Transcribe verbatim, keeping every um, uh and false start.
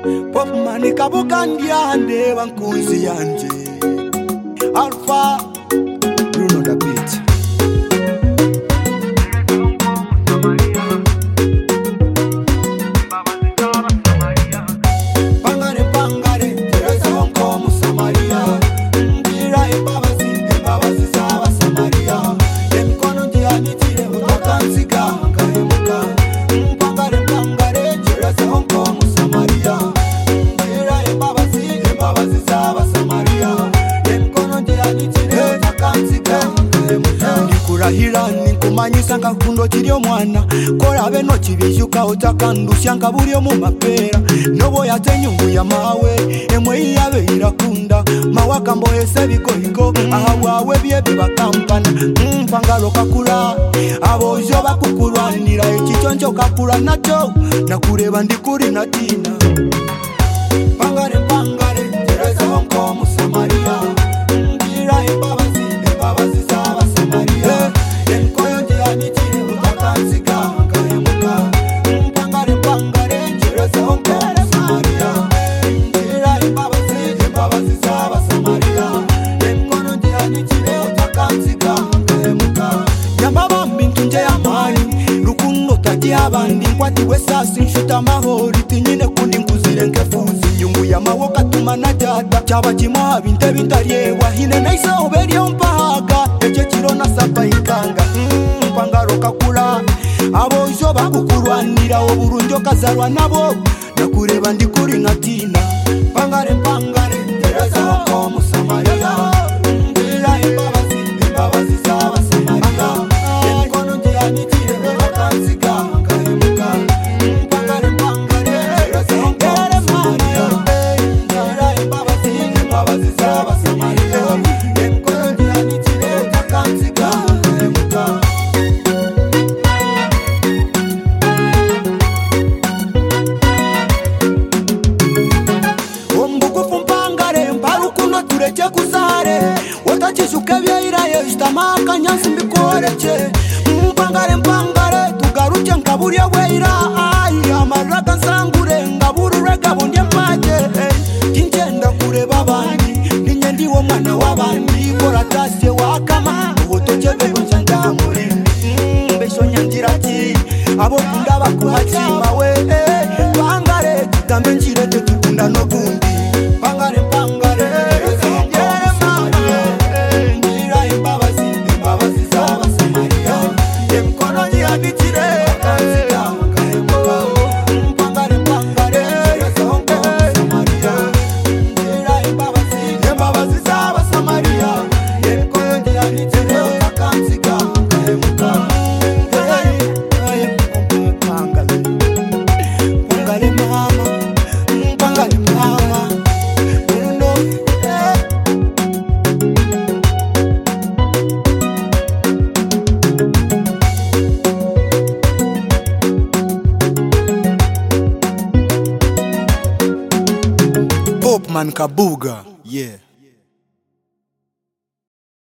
Popman kabukandia ndeba nkuzi yanje Alpha Bruno the beat. Pangare pangare teresa honko musamaria ndira ebabazi ebabazi zaba samaria emkono ndianitire utakanzika kahemuka pangare pangare teresa honko musamaria ndira ebabazi ebabazi zaba samaria emkono ndianitire utakanzika kahemuka ndikurahira nikumanyisa ngakundo kiryo mwana kora beno kibiyuka utakandusya ngaburiyo mu mapera nobo yatenyungu ya mawe emwe yabe irakunda mawaka mbohese bikohiko aha wawe bye bibakampana mpangalo kakula abojo bakukurwanira ekitonjo kakula nacho nakureba ndikuri natina pangare pangare teresa honko musamaria ndira ebabazi ebabazi zaba samaria emkoyo ndianitire utakanzika kahemuka pangare pangare teresa honko musamaria ndira ebabazi ebabazi zaba samaria emkono ndianitire utakanzika kahemuka yambaba mbintu nje yamani rukundo tati abandi nkwati wesasi nshuta amahoro tinyine kundi nkuzire nkefuzi nyungu ya mawoka tumana data cyaba kimwa binte bintaryewa hine naisa oberiyo mpahaga ece kiro na sapa ikanga pangaro kakula abojo bakukurwanira oburunjo kazarwa nabo nakureba ndikuri natina pangare pangare teresa honko musamaria ndira ebabazi ebabazi zaba samaria emkono ndianitire utakanzika kahemuka pangare pangare teresa honko musamaria ndira ebabazi ebabazi zaba samaria emkono ndianitire utakanzika kahemuka tureke kuzare watakishuke byairaye shitamaka nyansi mbikoreche mpangare mpangare tugaruke nkaburiya weira ai amaraga nsangure ngaburure gabonye maje kinjenda kureba abandi ninye ndiwo mwana w'abandi kora tasye wakama ubutoke bego njandamure mbesho nyangirati abo kunda bakuhakima we pangare tugambe njirete tukunda no gundi pangare pangare Popman Kabuga, yeah.